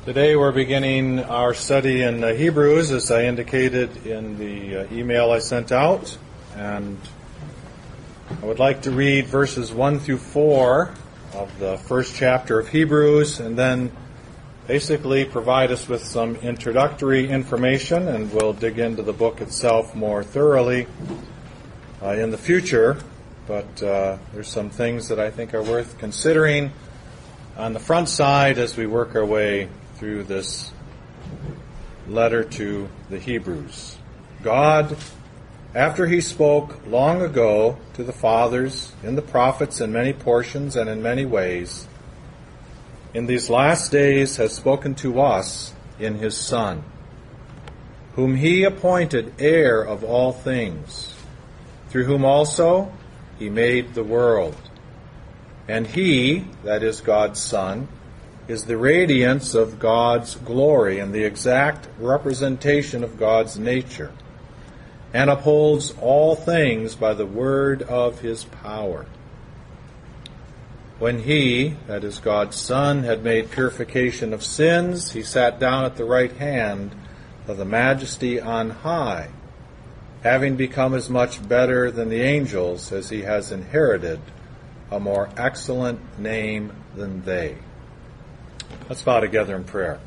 Today we're beginning our study in Hebrews, as I indicated in the email I sent out. And I would like to read verses 1 through 4 of the first chapter of Hebrews, and then basically provide us with some introductory information, and we'll dig into the book itself more thoroughly in the future. But there's some things that I think are worth considering on the front side as we work our way through this letter to the Hebrews. God, after He spoke long ago to the fathers in the prophets in many portions and in many ways, in these last days has spoken to us in His Son, whom He appointed heir of all things, through whom also He made the world. And He, that is God's Son, is the radiance of God's glory and the exact representation of God's nature, and upholds all things by the word of His power. When He, that is God's Son, had made purification of sins, He sat down at the right hand of the Majesty on high, having become as much better than the angels as He has inherited a more excellent name than they. Let's bow together in prayer.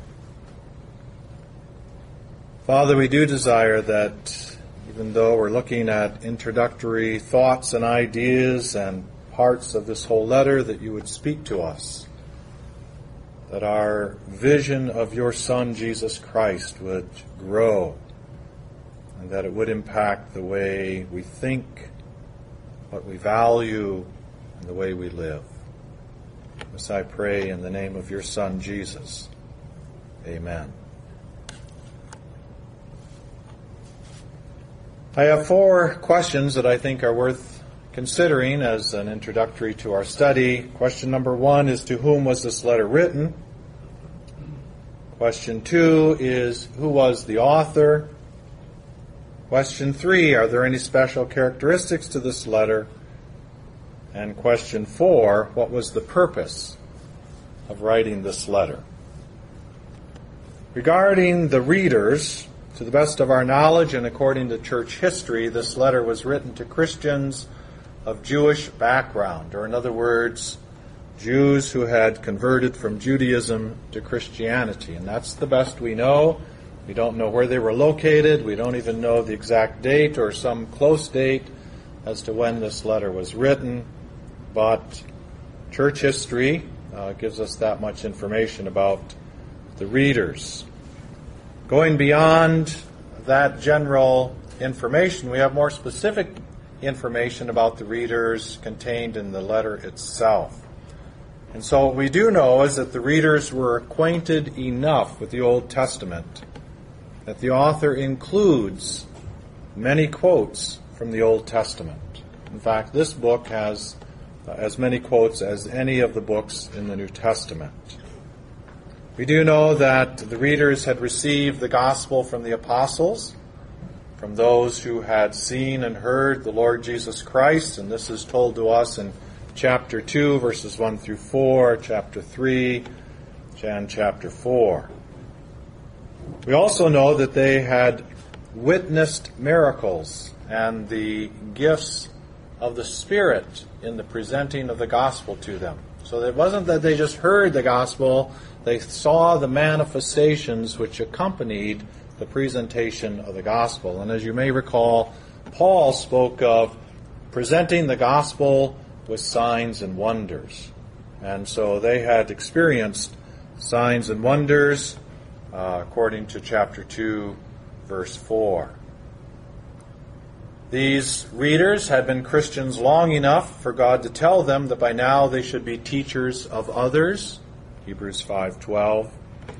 Father, we do desire that even though we're looking at introductory thoughts and ideas and parts of this whole letter, that You would speak to us, that our vision of Your Son, Jesus Christ, would grow, and that it would impact the way we think, what we value, and the way we live. This I pray in the name of Your Son, Jesus. Amen. I have 4 questions that I think are worth considering as an introductory to our study. Question number 1 is, to whom was this letter written? Question 2 is, who was the author? Question 3, are there any special characteristics to this letter? And question 4, what was the purpose of writing this letter? Regarding the readers, to the best of our knowledge and according to church history, this letter was written to Christians of Jewish background, or in other words, Jews who had converted from Judaism to Christianity. And that's the best we know. We don't know where they were located. We don't even know the exact date or some close date as to when this letter was written. But church history gives us that much information about the readers. Going beyond that general information, we have more specific information about the readers contained in the letter itself. And so what we do know is that the readers were acquainted enough with the Old Testament that the author includes many quotes from the Old Testament. In fact, this book has as many quotes as any of the books in the New Testament. We do know that the readers had received the gospel from the apostles, from those who had seen and heard the Lord Jesus Christ, and this is told to us in chapter 2, verses 1 through 4, chapter 3, and chapter 4. We also know that they had witnessed miracles and the gifts of the Spirit in the presenting of the gospel to them. So it wasn't that they just heard the gospel, they saw the manifestations which accompanied the presentation of the gospel. And as you may recall, Paul spoke of presenting the gospel with signs and wonders. And so they had experienced signs and wonders according to chapter 2, verse 4. These readers had been Christians long enough for God to tell them that by now they should be teachers of others, Hebrews 5:12,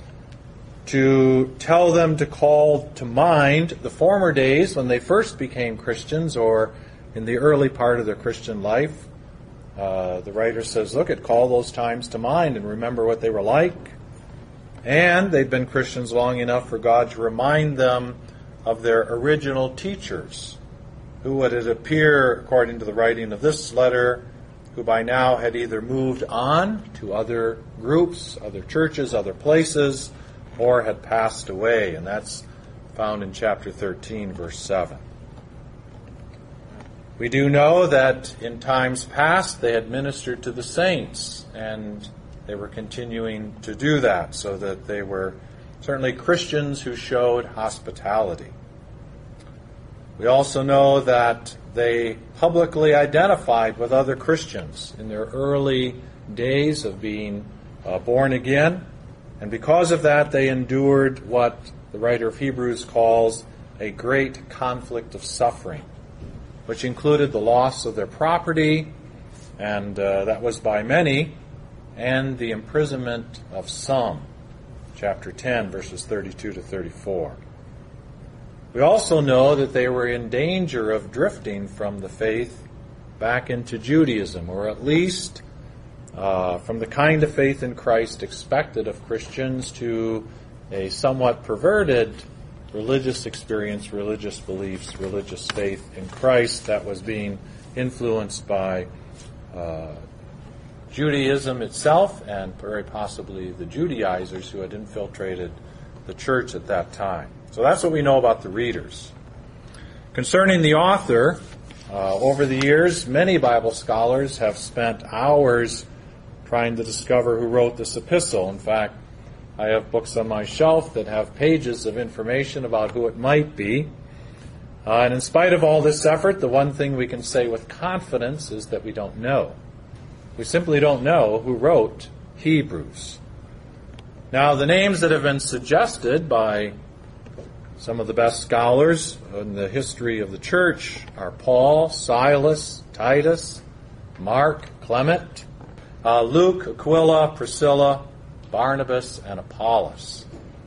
to tell them to call to mind the former days when they first became Christians, or in the early part of their Christian life. The writer says, call those times to mind and remember what they were like. And they'd been Christians long enough for God to remind them of their original teachers, who would it appear, according to the writing of this letter, who by now had either moved on to other groups, other churches, other places, or had passed away, and that's found in chapter 13, verse 7. We do know that in times past they had ministered to the saints, and they were continuing to do that, so that they were certainly Christians who showed hospitality. We also know that they publicly identified with other Christians in their early days of being born again, and because of that they endured what the writer of Hebrews calls a great conflict of suffering, which included the loss of their property, and that was by many, and the imprisonment of some. Chapter 10, verses 32 to 34. We also know that they were in danger of drifting from the faith back into Judaism, or at least from the kind of faith in Christ expected of Christians to a somewhat perverted religious experience, religious beliefs, religious faith in Christ that was being influenced by Judaism itself and very possibly the Judaizers who had infiltrated the church at that time. So that's what we know about the readers. Concerning the author, over the years, many Bible scholars have spent hours trying to discover who wrote this epistle. In fact, I have books on my shelf that have pages of information about who it might be. And in spite of all this effort, the one thing we can say with confidence is that we don't know. We simply don't know who wrote Hebrews. Now, the names that have been suggested by some of the best scholars in the history of the church are Paul, Silas, Titus, Mark, Clement, Luke, Aquila, Priscilla, Barnabas, and Apollos.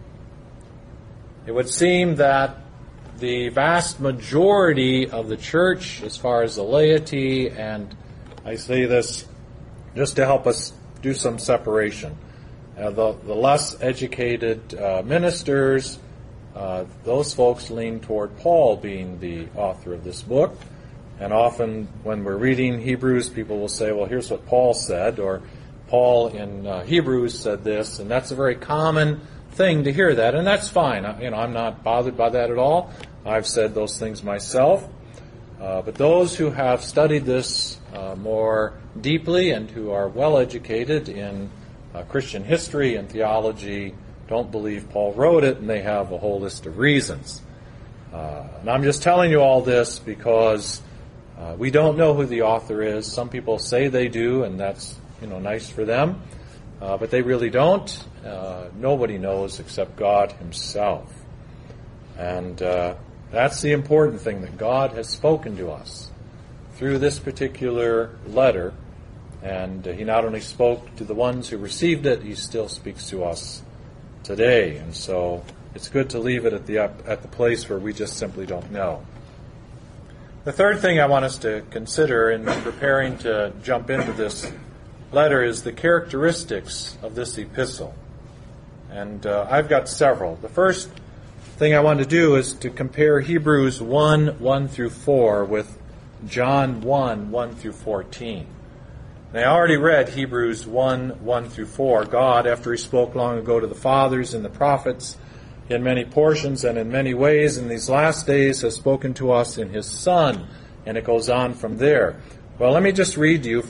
It would seem that the vast majority of the church, as far as the laity, and I say this just to help us do some separation, the less educated ministers, those folks lean toward Paul being the author of this book. And often when we're reading Hebrews, people will say, well, here's what Paul said, or Paul in Hebrews said this, and that's a very common thing to hear that, and that's fine. I'm not bothered by that at all. I've said those things myself. But those who have studied this more deeply and who are well educated in Christian history and theology don't believe Paul wrote it, and they have a whole list of reasons. And I'm just telling you all this because we don't know who the author is. Some people say they do, and that's nice for them, but they really don't. Nobody knows except God himself. And that's the important thing, that God has spoken to us through this particular letter, and he not only spoke to the ones who received it, he still speaks to us today. And so it's good to leave it at the place where we just simply don't know. The third thing I want us to consider in preparing to jump into this letter is the characteristics of this epistle. And I've got several. The first thing I want to do is to compare Hebrews 1 through 4 with John 1 through 14. And I already read Hebrews 1 through 4. God, after he spoke long ago to the fathers and the prophets in many portions and in many ways in these last days, has spoken to us in his Son. And it goes on from there. Well, let me just read to you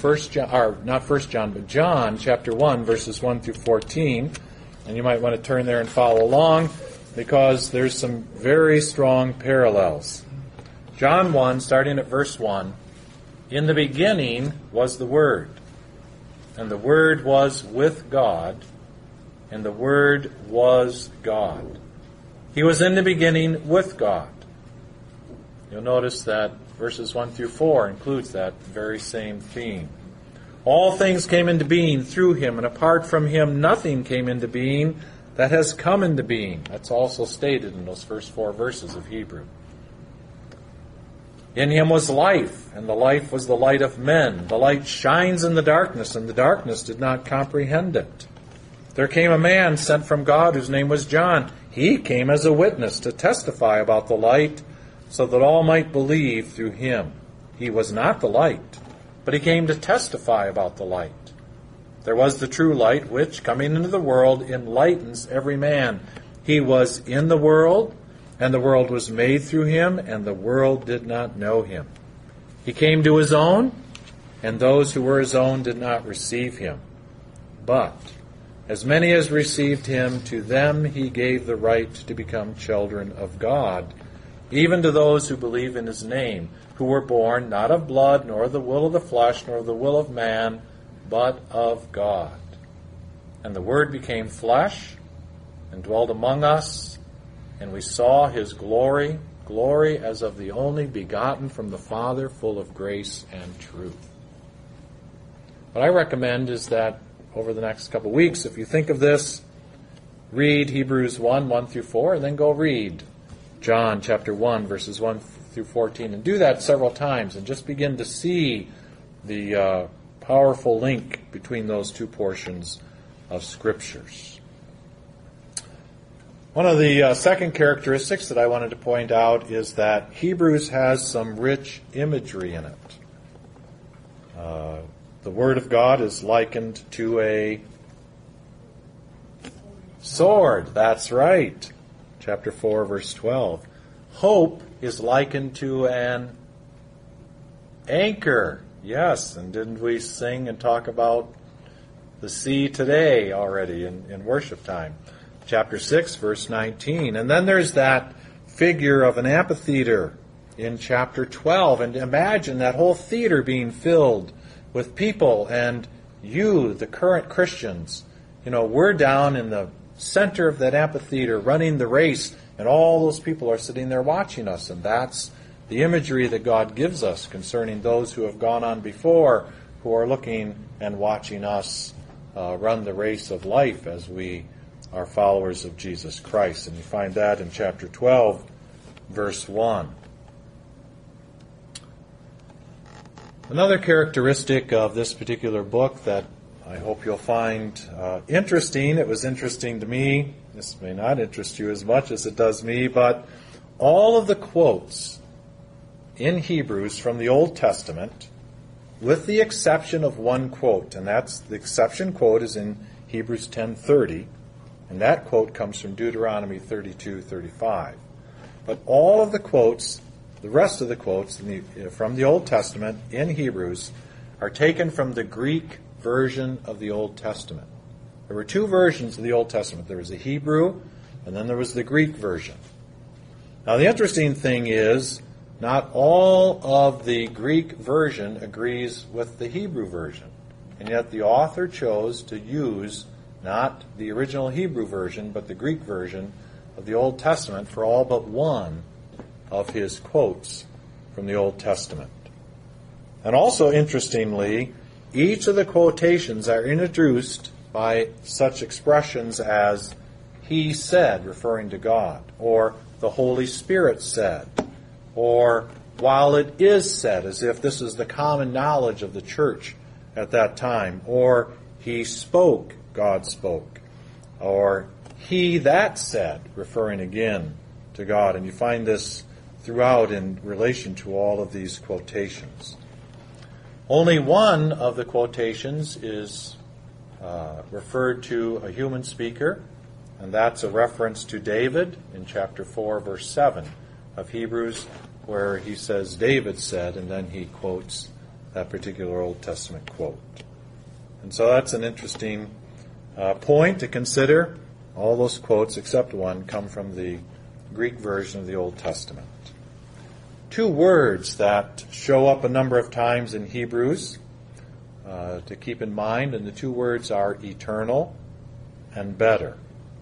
John chapter 1, verses 1 through 14. And you might want to turn there and follow along, because there's some very strong parallels. John 1, starting at verse 1, "In the beginning was the Word, and the Word was with God, and the Word was God. He was in the beginning with God." You'll notice that verses 1 through 4 includes that very same theme. "All things came into being through him, and apart from him nothing came into being that has come into being." That's also stated in those first 4 verses of Hebrew. "In him was life, and the life was the light of men. The light shines in the darkness, and the darkness did not comprehend it. There came a man sent from God whose name was John. He came as a witness to testify about the light, so that all might believe through him. He was not the light, but he came to testify about the light. There was the true light, which, coming into the world, enlightens every man. He was in the world, and the world was made through him, and the world did not know him. He came to his own, and those who were his own did not receive him. But as many as received him, to them he gave the right to become children of God, even to those who believe in his name, who were born not of blood, nor the will of the flesh, nor the will of man, but of God. And the Word became flesh and dwelt among us, and we saw his glory, glory as of the only begotten from the Father, full of grace and truth. What I recommend is that over the next couple of weeks, if you think of this, read Hebrews 1 through 4, and then go read John chapter 1, verses 1 through 14, and do that several times, and just begin to see the powerful link between those two portions of Scriptures. One of the second characteristics that I wanted to point out is that Hebrews has some rich imagery in it. The Word of God is likened to a sword. That's right. Chapter 4, verse 12. Hope is likened to an anchor. Yes, and didn't we sing and talk about the sea today already in worship time? Chapter 6, verse 19. And then there's that figure of an amphitheater in chapter 12. And imagine that whole theater being filled with people, and you, the current Christians, we're down in the center of that amphitheater running the race, and all those people are sitting there watching us. And that's the imagery that God gives us concerning those who have gone on before, who are looking and watching us run the race of life as we are followers of Jesus Christ. And you find that in chapter 12, verse 1. Another characteristic of this particular book that I hope you'll find interesting, it was interesting to me, this may not interest you as much as it does me, but all of the quotes in Hebrews from the Old Testament, with the exception of one quote, and that's the exception quote is in Hebrews 10:30, and that quote comes from Deuteronomy 32:35. But all of the quotes, the rest of the quotes from the Old Testament in Hebrews are taken from the Greek version of the Old Testament. There were two versions of the Old Testament. There was the Hebrew, and then there was the Greek version. Now the interesting thing is, not all of the Greek version agrees with the Hebrew version. And yet the author chose to use not the original Hebrew version, but the Greek version of the Old Testament for all but one of his quotes from the Old Testament. And also, interestingly, each of the quotations are introduced by such expressions as "He said," referring to God, or "the Holy Spirit said," or "while it is said," as if this is the common knowledge of the church at that time, or "He spoke," God spoke, or "He that said," referring again to God. And you find this throughout in relation to all of these quotations. Only one of the quotations is referred to a human speaker, and that's a reference to David in chapter 4, verse 7 of Hebrews, where he says, "David said," and then he quotes that particular Old Testament quote. And so that's an interesting point to consider. All those quotes, except one, come from the Greek version of the Old Testament. Two words that show up a number of times in Hebrews to keep in mind, and the two words are eternal and better.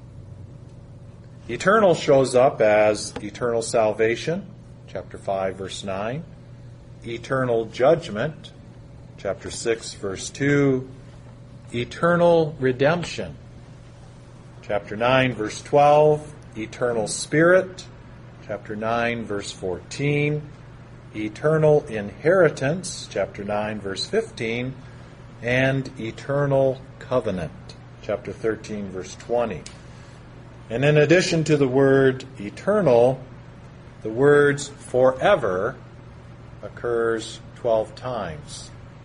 Eternal shows up as eternal salvation, chapter 5, verse 9. Eternal judgment, chapter 6, verse 2. Eternal redemption, chapter 9, verse 12. Eternal spirit, chapter 9, verse 14. Eternal inheritance, chapter 9, verse 15. And eternal covenant, chapter 13, verse 20. And in addition to the word eternal, the words forever occurs 12 times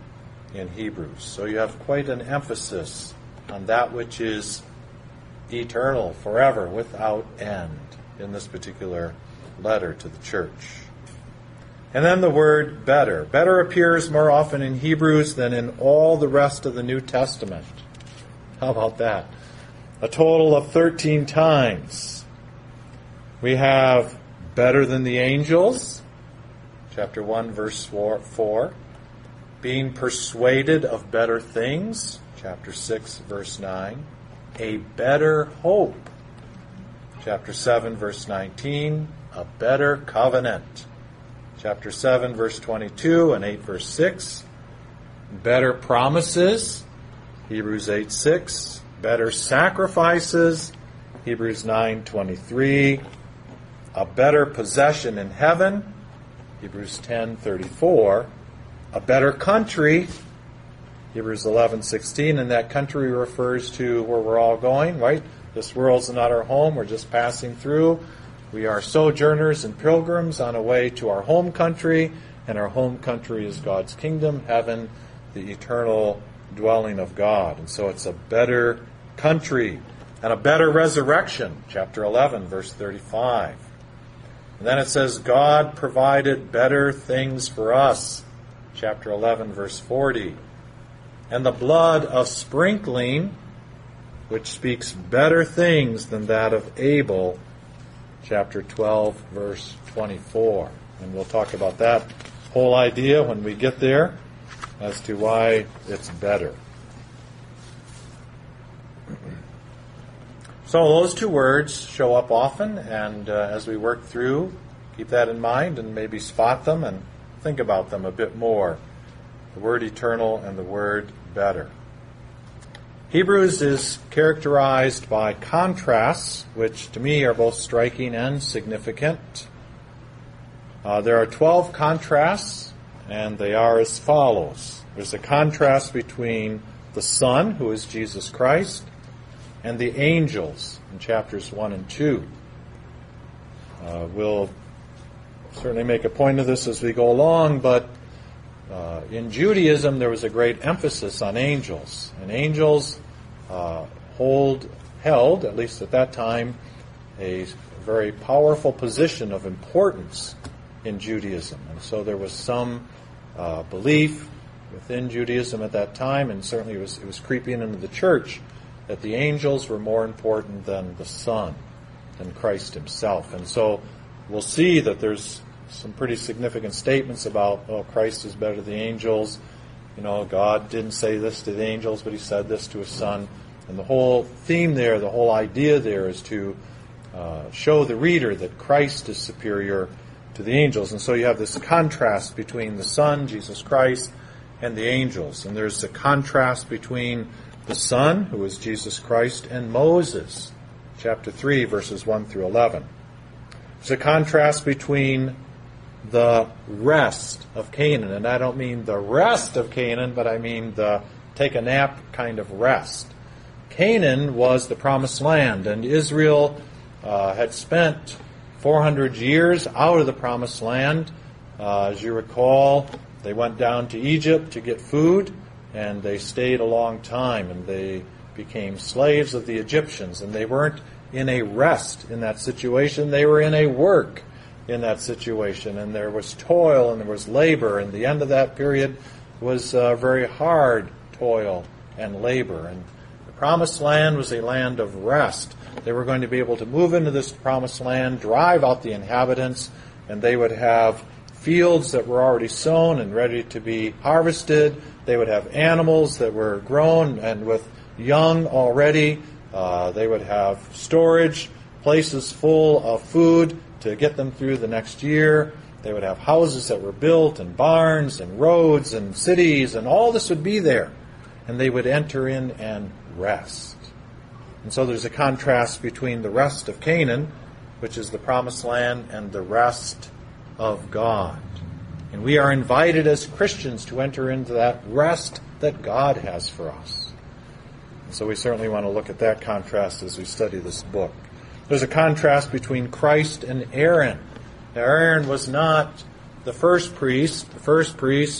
in Hebrews. So you have quite an emphasis on that which is eternal, forever, without end, in this particular letter to the church. And then the word better. Better appears more often in Hebrews than in all the rest of the New Testament. How about that? A total of 13 times. We have better than the angels, chapter 1, verse 4. Being persuaded of better things, chapter 6, verse 9. A better hope, chapter 7, verse 19. A better covenant, chapter 7, verse 22 and 8, verse 6. Better promises, Hebrews 8, 6. Better sacrifices, Hebrews 9, 23. A better possession in heaven, Hebrews 10, 34. A better country, Hebrews 11, 16. And that country refers to where we're all going, right? This world's not our home. We're just passing through. We are sojourners and pilgrims on a way to our home country, and our home country is God's kingdom, heaven, the eternal dwelling of God. And so it's a better country and a better resurrection, chapter 11, verse 35. And then it says, God provided better things for us, chapter 11, verse 40. And the blood of sprinkling, which speaks better things than that of Abel, chapter 12, verse 24. And we'll talk about that whole idea when we get there as to why it's better. So those two words show up often, and as we work through, keep that in mind and maybe spot them and think about them a bit more. The word eternal and the word better. Hebrews is characterized by contrasts, which to me are both striking and significant. There are 12 contrasts, and they are as follows. There's a contrast between the Son, who is Jesus Christ, and the angels in chapters 1 and 2. We'll certainly make a point of this as we go along, but in Judaism there was a great emphasis on angels. And angels held, at least at that time, a very powerful position of importance in Judaism. And so there was some belief within Judaism at that time, and certainly it was creeping into the church, that the angels were more important than the Son, than Christ himself. And so we'll see that there's some pretty significant statements about, Christ is better than the angels. God didn't say this to the angels, but he said this to his Son. And the whole theme there, the whole idea there is to show the reader that Christ is superior to the angels. And so you have this contrast between the Son, Jesus Christ, and the angels. And there's a contrast between the Son, who is Jesus Christ, and Moses, chapter 3, verses 1 through 11. There's a contrast between the rest of Canaan, and I don't mean the rest of Canaan, but I mean the take a nap kind of rest. Canaan was the promised land, and Israel had spent 400 years out of the promised land. As you recall, they went down to Egypt to get food, and they stayed a long time, and they became slaves of the Egyptians, and they weren't in a rest in that situation. They were in a work in that situation, and there was toil and there was labor, and the end of that period was very hard toil and labor. And the promised land was a land of rest. They were going to be able to move into this promised land, drive out the inhabitants, and they would have fields that were already sown and ready to be harvested. They would have animals that were grown and with young already. They would have storage, places full of food to get them through the next year. They would have houses that were built, and barns, and roads, and cities, and all this would be there. And they would enter in and rest. And so there's a contrast between the rest of Canaan, which is the promised land, and the rest of God. And we are invited as Christians to enter into that rest that God has for us. And so we certainly want to look at that contrast as we study this book. There's a contrast between Christ and Aaron. Now, Aaron was not the first priest. The first priest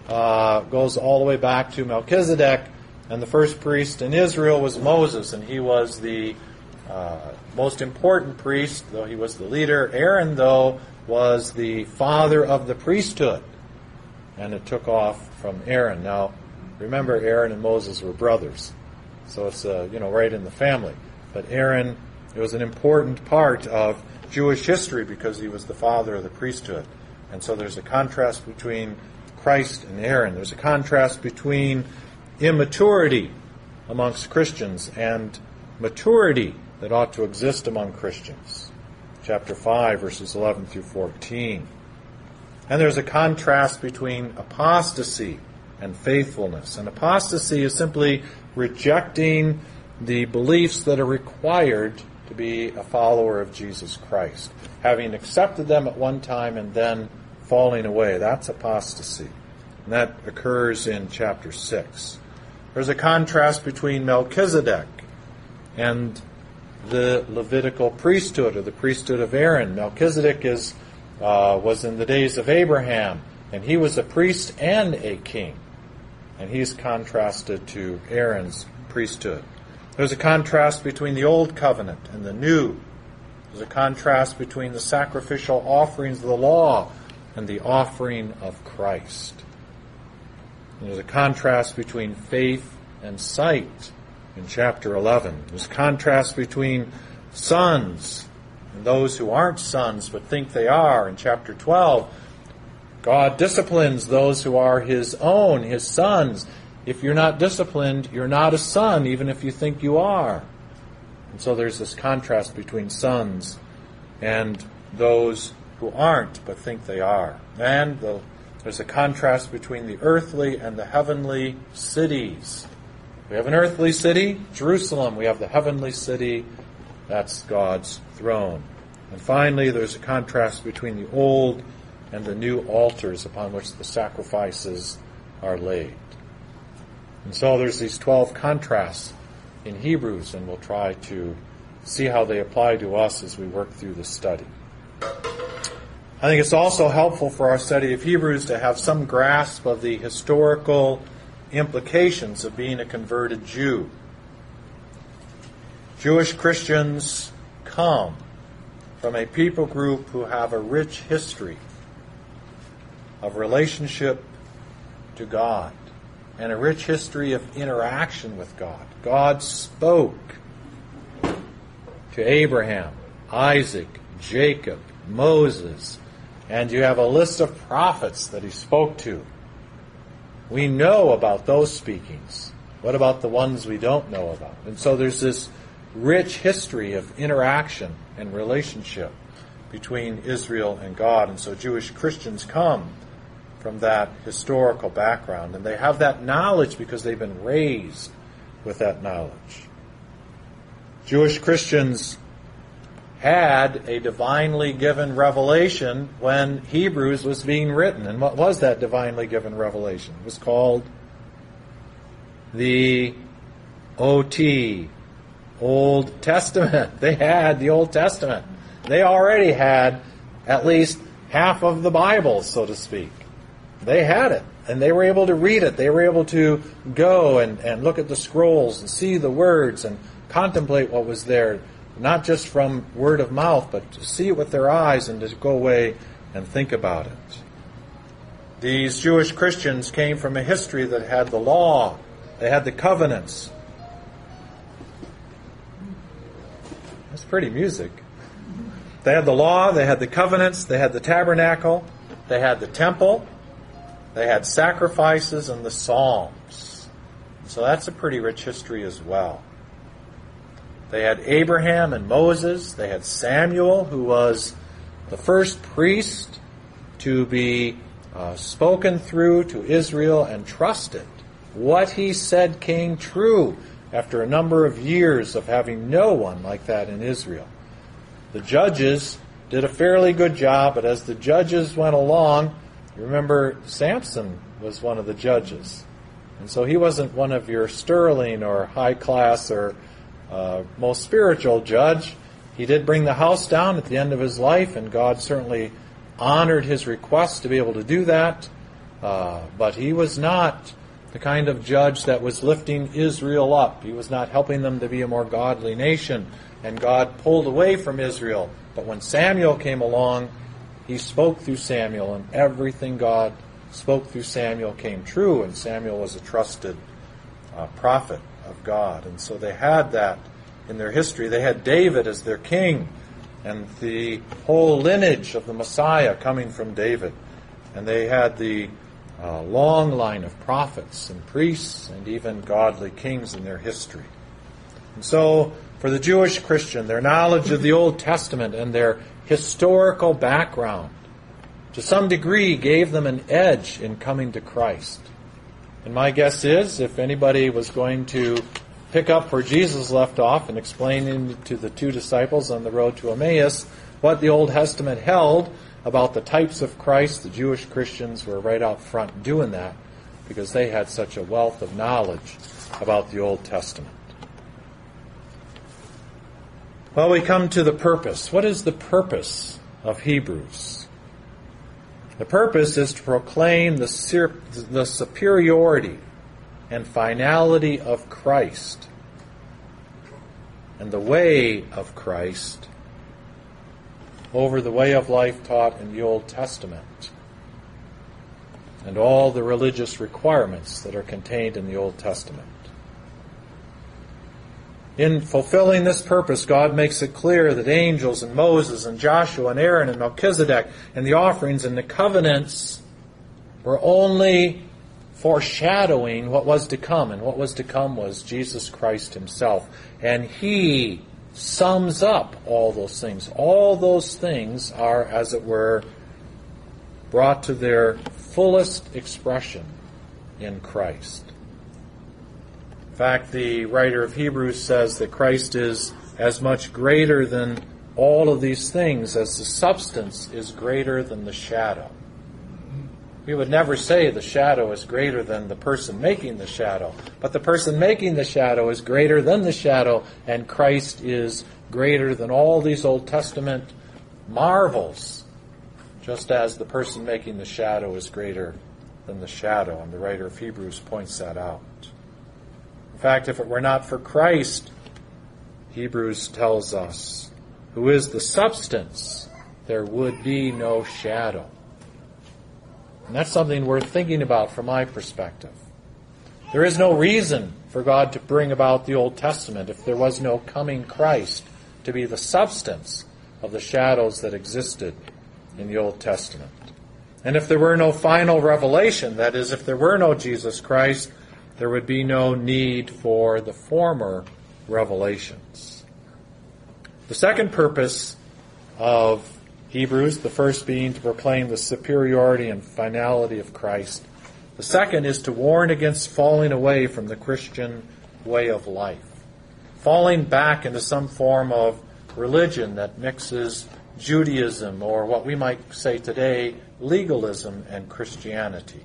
goes all the way back to Melchizedek, and the first priest in Israel was Moses, and he was the most important priest, though he was the leader. Aaron, though, was the father of the priesthood, and it took off from Aaron. Now, remember, Aaron and Moses were brothers, so it's right in the family. But Aaron, it was an important part of Jewish history because he was the father of the priesthood. And so there's a contrast between Christ and Aaron. There's a contrast between immaturity amongst Christians and maturity that ought to exist among Christians. Chapter 5, verses 11 through 14. And there's a contrast between apostasy and faithfulness. And apostasy is simply rejecting the beliefs that are required to be a follower of Jesus Christ. Having accepted them at one time and then falling away. That's apostasy. And that occurs in chapter 6. There's a contrast between Melchizedek and the Levitical priesthood, or the priesthood of Aaron. Melchizedek was in the days of Abraham, and he was a priest and a king. And he's contrasted to Aaron's priesthood. There's a contrast between the Old Covenant and the New. There's a contrast between the sacrificial offerings of the law and the offering of Christ. And there's a contrast between faith and sight in chapter 11. There's a contrast between sons and those who aren't sons but think they are in chapter 12. God disciplines those who are His own, His sons. If you're not disciplined, you're not a son, even if you think you are. And so there's this contrast between sons and those who aren't but think they are. And there's a contrast between the earthly and the heavenly cities. We have an earthly city, Jerusalem. We have the heavenly city, that's God's throne. And finally, there's a contrast between the old and the new altars upon which the sacrifices are laid. And so there's these 12 contrasts in Hebrews, and we'll try to see how they apply to us as we work through the study. I think it's also helpful for our study of Hebrews to have some grasp of the historical implications of being a converted Jew. Jewish Christians come from a people group who have a rich history of relationship to God and a rich history of interaction with God. God spoke to Abraham, Isaac, Jacob, Moses, and you have a list of prophets that He spoke to. We know about those speakings. What about the ones we don't know about? And so there's this rich history of interaction and relationship between Israel and God. And so Jewish Christians come from that historical background. And they have that knowledge because they've been raised with that knowledge. Jewish Christians had a divinely given revelation when Hebrews was being written. And what was that divinely given revelation? It was called the OT, Old Testament. They had the Old Testament. They already had at least half of the Bible, so to speak. They had it, and they were able to read it. They were able to go and look at the scrolls and see the words and contemplate what was there. Not just from word of mouth, but to see it with their eyes and to go away and think about it. These Jewish Christians came from a history that had the law. They had the covenants. That's pretty music. They had the law, they had the covenants, they had the tabernacle, they had the temple, they had sacrifices and the Psalms. So that's a pretty rich history as well. They had Abraham and Moses. They had Samuel, who was the first priest to be spoken through to Israel and trusted. What he said came true after a number of years of having no one like that in Israel. The judges did a fairly good job, but as the judges went along, remember Samson was one of the judges. And so he wasn't one of your sterling or high class or most spiritual judge. He did bring the house down at the end of his life, and God certainly honored his request to be able to do that. But he was not the kind of judge that was lifting Israel up. He was not helping them to be a more godly nation. And God pulled away from Israel. But when Samuel came along, he spoke through Samuel, and everything God spoke through Samuel came true, and Samuel was a trusted prophet of God. And so they had that in their history. They had David as their king, and the whole lineage of the Messiah coming from David. And they had the long line of prophets and priests and even godly kings in their history. And so, for the Jewish Christian, their knowledge of the Old Testament and their historical background, to some degree, gave them an edge in coming to Christ. And my guess is, if anybody was going to pick up where Jesus left off and explaining to the two disciples on the road to Emmaus what the Old Testament held about the types of Christ, the Jewish Christians were right out front doing that because they had such a wealth of knowledge about the Old Testament. Well, we come to the purpose. What is the purpose of Hebrews? The purpose is to proclaim the superiority and finality of Christ and the way of Christ over the way of life taught in the Old Testament and all the religious requirements that are contained in the Old Testament. In fulfilling this purpose, God makes it clear that angels and Moses and Joshua and Aaron and Melchizedek and the offerings and the covenants were only foreshadowing what was to come. And what was to come was Jesus Christ himself. And he sums up all those things. All those things are, as it were, brought to their fullest expression in Christ. In fact, the writer of Hebrews says that Christ is as much greater than all of these things as the substance is greater than the shadow. We would never say the shadow is greater than the person making the shadow, but the person making the shadow is greater than the shadow, and Christ is greater than all these Old Testament marvels, just as the person making the shadow is greater than the shadow, and the writer of Hebrews points that out. In fact, if it were not for Christ, Hebrews tells us, who is the substance, there would be no shadow. And that's something worth thinking about from my perspective. There is no reason for God to bring about the Old Testament if there was no coming Christ to be the substance of the shadows that existed in the Old Testament. And if there were no final revelation, that is, if there were no Jesus Christ, there would be no need for the former revelations. The second purpose of Hebrews, the first being to proclaim the superiority and finality of Christ. The second is to warn against falling away from the Christian way of life, falling back into some form of religion that mixes Judaism, or what we might say today, legalism and Christianity.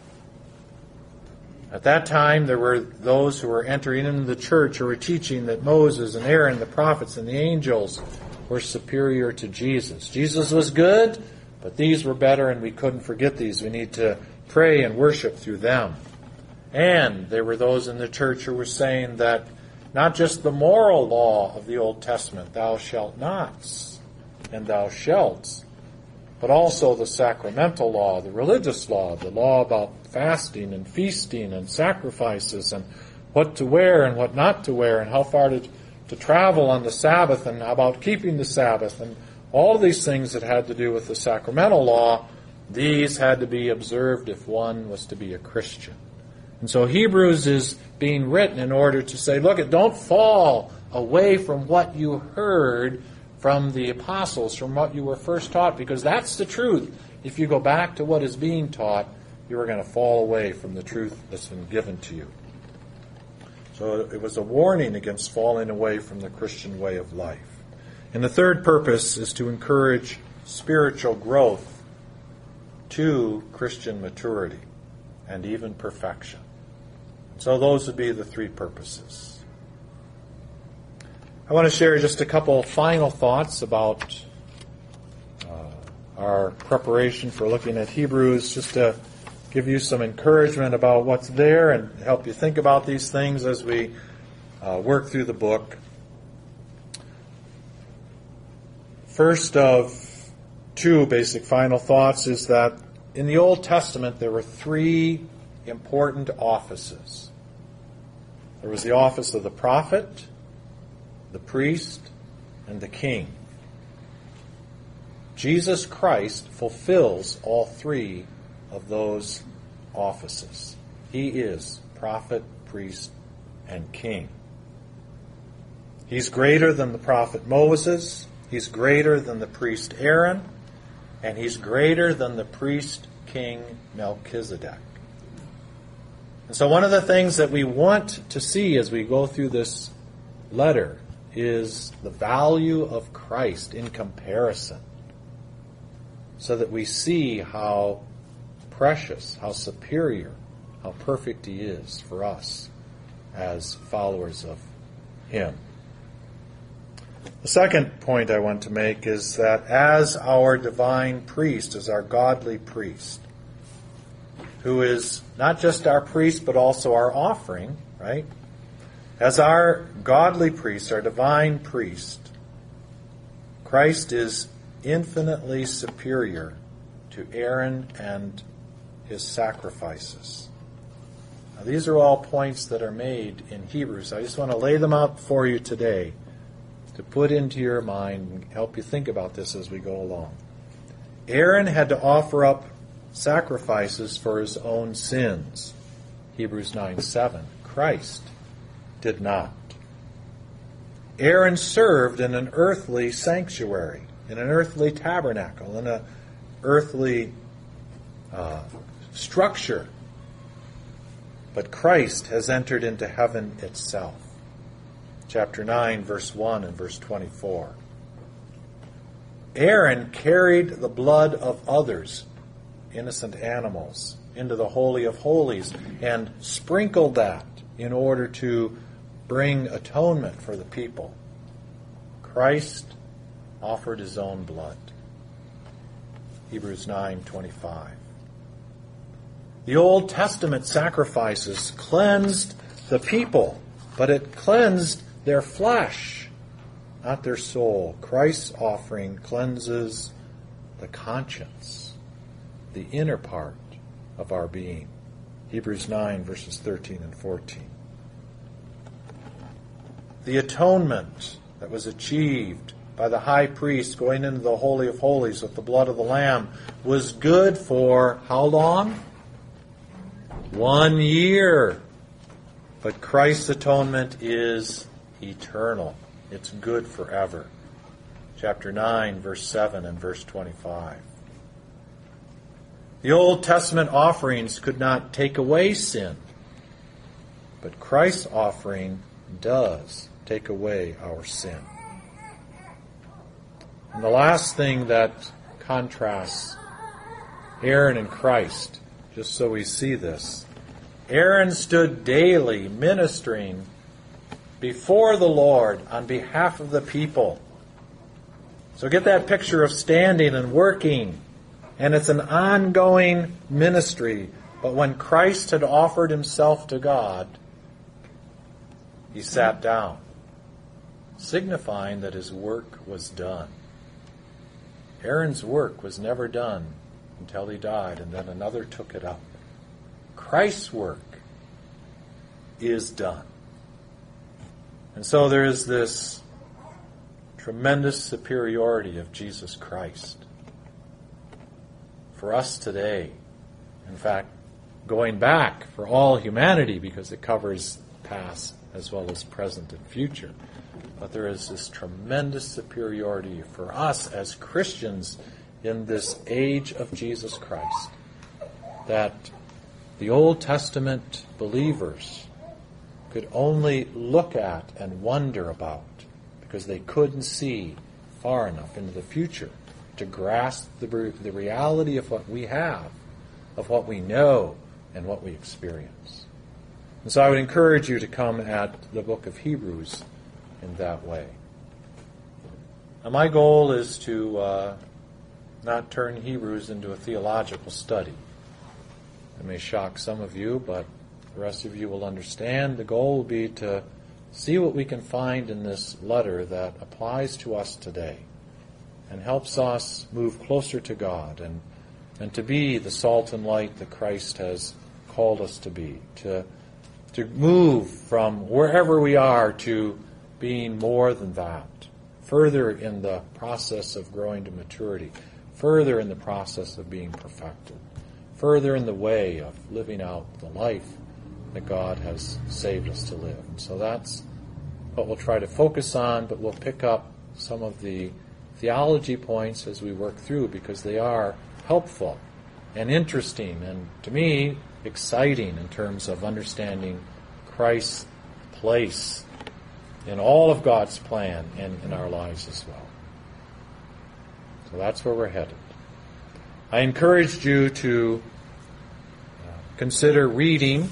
At that time, there were those who were entering into the church who were teaching that Moses and Aaron, the prophets and the angels, were superior to Jesus. Jesus was good, but these were better, and we couldn't forget these. We need to pray and worship through them. And there were those in the church who were saying that not just the moral law of the Old Testament, thou shalt nots, and thou shalt, but also the sacramental law, the religious law, the law about fasting and feasting and sacrifices and what to wear and what not to wear and how far to travel on the Sabbath and about keeping the Sabbath and all of these things that had to do with the sacramental law, these had to be observed if one was to be a Christian. And so Hebrews is being written in order to say, look, don't fall away from what you heard from the apostles, from what you were first taught, because that's the truth. If you go back to what is being taught, you are going to fall away from the truth that's been given to you. So it was a warning against falling away from the Christian way of life. And the third purpose is to encourage spiritual growth to Christian maturity and even perfection. So those would be the three purposes. I want to share just a couple final thoughts about our preparation for looking at Hebrews, just to give you some encouragement about what's there and help you think about these things as we work through the book. First of two basic final thoughts is that in the Old Testament there were three important offices. There was the office of the prophet, the priest, and the king. Jesus Christ fulfills all three of those offices. He is prophet, priest, and king. He's greater than the prophet Moses. He's greater than the priest Aaron. And he's greater than the priest king Melchizedek. And so one of the things that we want to see as we go through this letter is the value of Christ in comparison, so that we see how precious, how superior, how perfect he is for us as followers of him. The second point I want to make is that as our divine priest, as our godly priest, who is not just our priest but also our offering, right? As our godly priest, our divine priest, Christ is infinitely superior to Aaron and his sacrifices. Now, these are all points that are made in Hebrews. I just want to lay them out for you today to put into your mind and help you think about this as we go along. Aaron had to offer up sacrifices for his own sins. Hebrews 9:7. Christ did not. Aaron served in an earthly sanctuary, in an earthly tabernacle, in an earthly structure. But Christ has entered into heaven itself. Chapter 9, verse 1 and verse 24. Aaron carried the blood of others, innocent animals, into the Holy of Holies and sprinkled that in order to bring atonement for the people. Christ offered his own blood. Hebrews 9:25. The Old Testament sacrifices cleansed the people, but it cleansed their flesh, not their soul. Christ's offering cleanses the conscience, the inner part of our being. Hebrews 9, verses 13 and 14. The atonement that was achieved by the high priest going into the Holy of Holies with the blood of the Lamb was good for how long? 1 year. But Christ's atonement is eternal. It's good forever. Chapter 9, verse 7 and verse 25. The Old Testament offerings could not take away sin, but Christ's offering does take away our sin. And the last thing that contrasts Aaron and Christ, just so we see this, Aaron stood daily ministering before the Lord on behalf of the people. So get that picture of standing and working. And it's an ongoing ministry. But when Christ had offered himself to God, he sat down, signifying that his work was done. Aaron's work was never done until he died, and then another took it up. Christ's work is done. And so there is this tremendous superiority of Jesus Christ for us today. In fact, going back for all humanity, because it covers past as well as present and future. But there is this tremendous superiority for us as Christians in this age of Jesus Christ, that the Old Testament believers could only look at and wonder about, because they couldn't see far enough into the future to grasp the reality of what we have, of what we know, and what we experience. And so I would encourage you to come at the book of Hebrews in that way. Now my goal is to not turn Hebrews into a theological study. It may shock some of you, but the rest of you will understand. The goal will be to see what we can find in this letter that applies to us today and helps us move closer to God and to be the salt and light that Christ has called us to be, to move from wherever we are to being more than that, further in the process of growing to maturity, further in the process of being perfected, further in the way of living out the life that God has saved us to live. And so that's what we'll try to focus on, but we'll pick up some of the theology points as we work through, because they are helpful and interesting and, to me, exciting in terms of understanding Christ's place in all of God's plan and in our lives as well. So that's where we're headed. I encouraged you to consider reading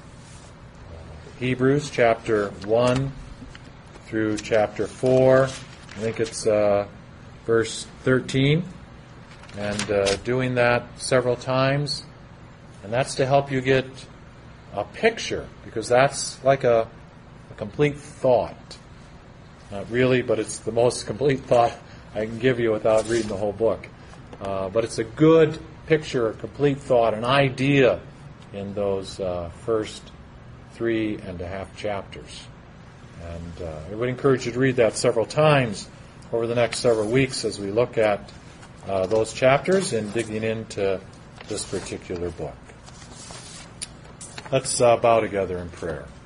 Hebrews chapter 1 through chapter 4. I think it's verse 13. And doing that several times. And that's to help you get a picture, because that's like a complete thought. Not really, but it's the most complete thought I can give you without reading the whole book. But it's a good picture, a complete thought, an idea in those first 3.5 chapters. And I would encourage you to read that several times over the next several weeks as we look at those chapters and digging into this particular book. Let's bow together in prayer.